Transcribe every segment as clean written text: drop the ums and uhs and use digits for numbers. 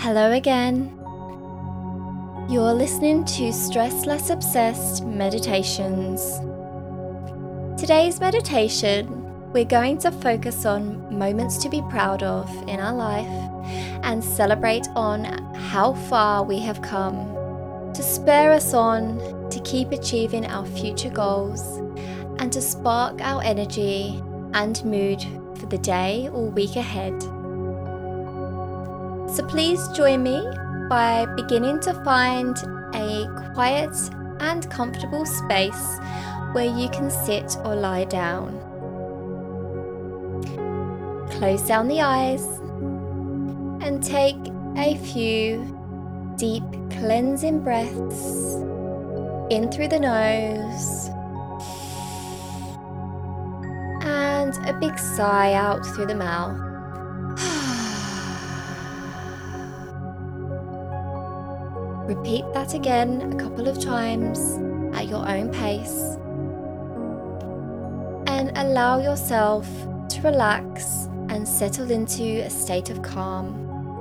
Hello again. You're listening to Stress Less Obsessed Meditations. Today's meditation, we're going to focus on moments to be proud of in our life and celebrate on how far we have come, to spur us on to keep achieving our future goals and to spark our energy and mood for the day or week ahead. So please join me by beginning to find a quiet and comfortable space where you can sit or lie down. Close down the eyes and take a few deep cleansing breaths in through the nose and a big sigh out through the mouth. Repeat that again a couple of times at your own pace and allow yourself to relax and settle into a state of calm.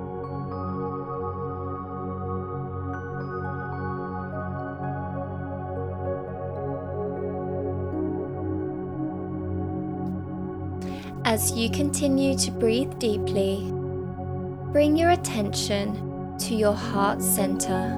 As you continue to breathe deeply, bring your attention to your heart center.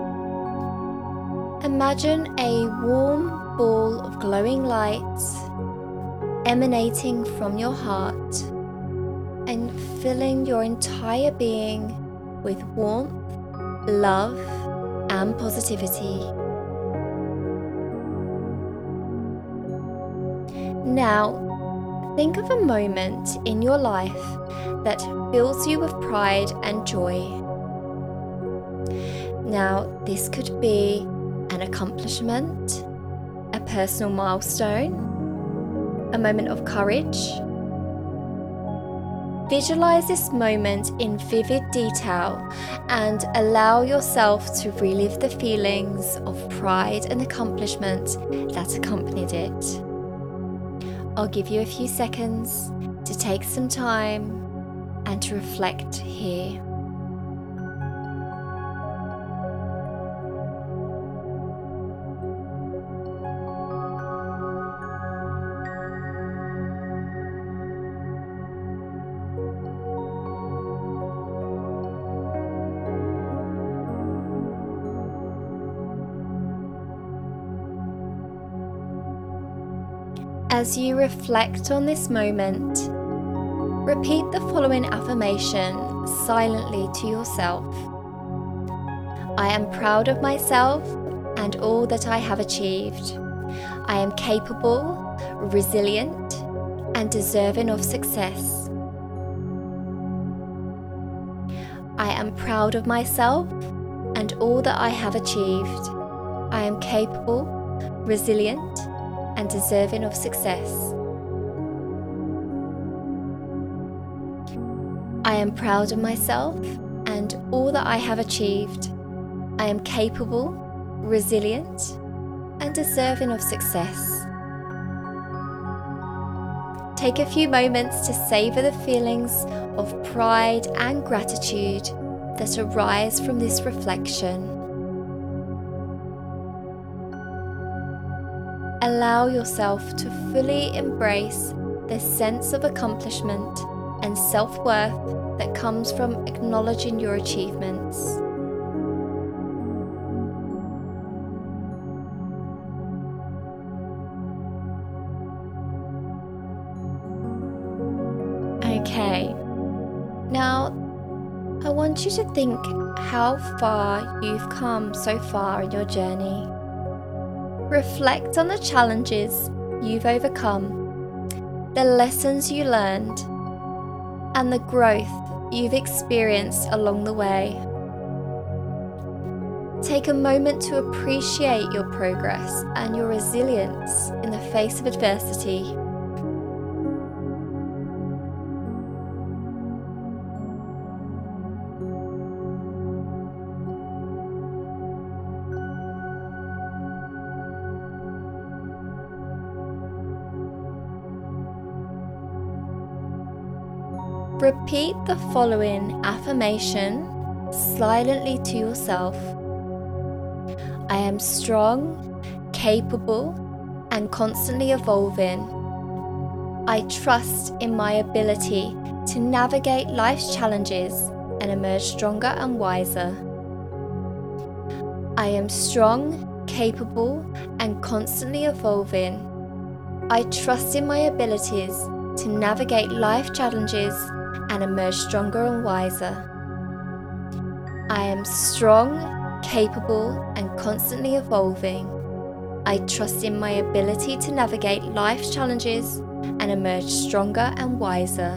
Imagine a warm ball of glowing light emanating from your heart and filling your entire being with warmth, love, and positivity. Now, think of a moment in your life that fills you with pride and joy. Now, this could be an accomplishment, a personal milestone, a moment of courage. Visualize this moment in vivid detail and allow yourself to relive the feelings of pride and accomplishment that accompanied it. I'll give you a few seconds to take some time and to reflect here. As you reflect on this moment, repeat the following affirmation silently to yourself. I am proud of myself and all that I have achieved. I am capable, resilient, and deserving of success. I am proud of myself and all that I have achieved. I am capable, resilient, and deserving of success. I am proud of myself and all that I have achieved. I am capable, resilient, and deserving of success. Take a few moments to savor the feelings of pride and gratitude that arise from this reflection. Allow yourself to fully embrace the sense of accomplishment and self-worth that comes from acknowledging your achievements. Okay, now I want you to think how far you've come so far in your journey. Reflect on the challenges you've overcome, the lessons you learned, and the growth you've experienced along the way. Take a moment to appreciate your progress and your resilience in the face of adversity. Repeat the following affirmation silently to yourself, I am strong, capable, and constantly evolving. I trust in my ability to navigate life's challenges and emerge stronger and wiser. I am strong, capable, and constantly evolving. I trust in my abilities to navigate life challenges and emerge stronger and wiser. I am strong, capable, and constantly evolving. I trust in my ability to navigate life's challenges and emerge stronger and wiser.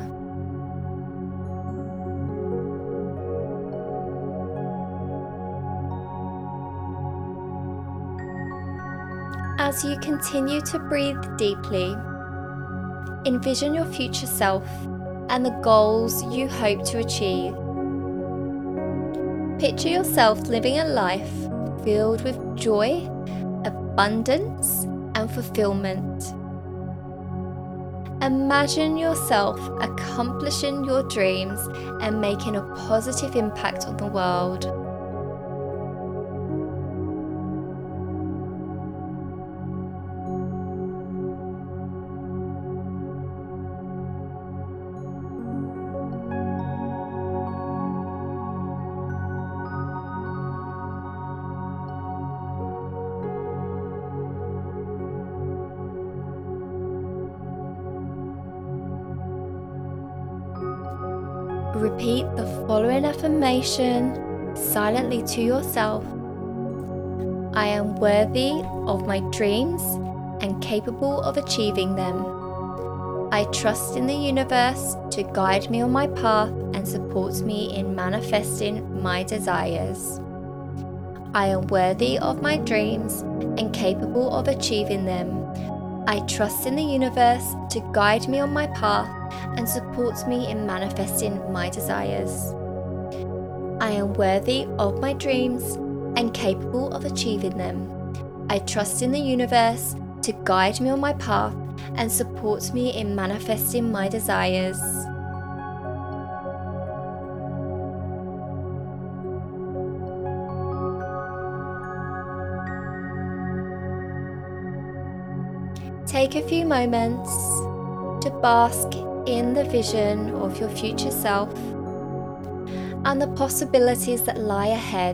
As you continue to breathe deeply, envision your future self and the goals you hope to achieve. Picture yourself living a life filled with joy, abundance, and fulfillment. Imagine yourself accomplishing your dreams and making a positive impact on the world. Repeat the following affirmation silently to yourself. I am worthy of my dreams and capable of achieving them. I trust in the universe to guide me on my path and support me in manifesting my desires. I am worthy of my dreams and capable of achieving them. I trust in the universe to guide me on my path and supports me in manifesting my desires. I am worthy of my dreams and capable of achieving them. I trust in the universe to guide me on my path and supports me in manifesting my desires. Take a few moments to bask in the vision of your future self and the possibilities that lie ahead.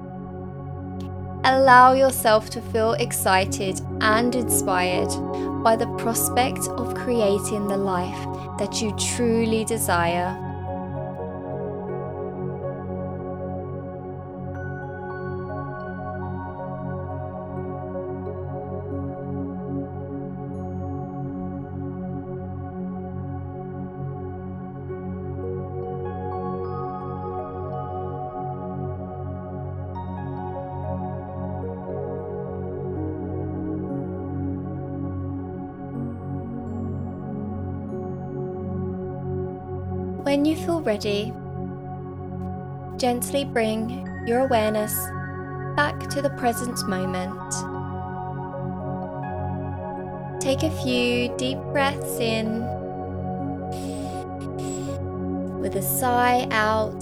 Allow yourself to feel excited and inspired by the prospect of creating the life that you truly desire. When you feel ready, gently bring your awareness back to the present moment. Take a few deep breaths in with a sigh out.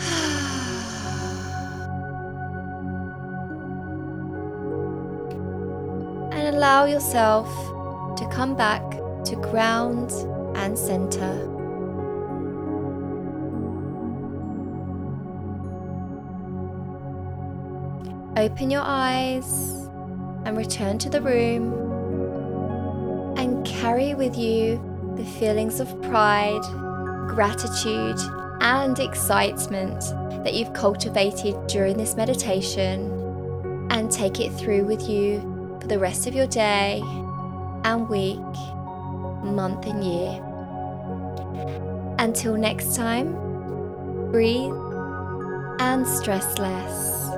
And allow yourself to come back to ground and center. Open your eyes and return to the room and carry with you the feelings of pride, gratitude, and excitement that you've cultivated during this meditation, and take it through with you for the rest of your day and week, month and year. Until next time, breathe and stress less.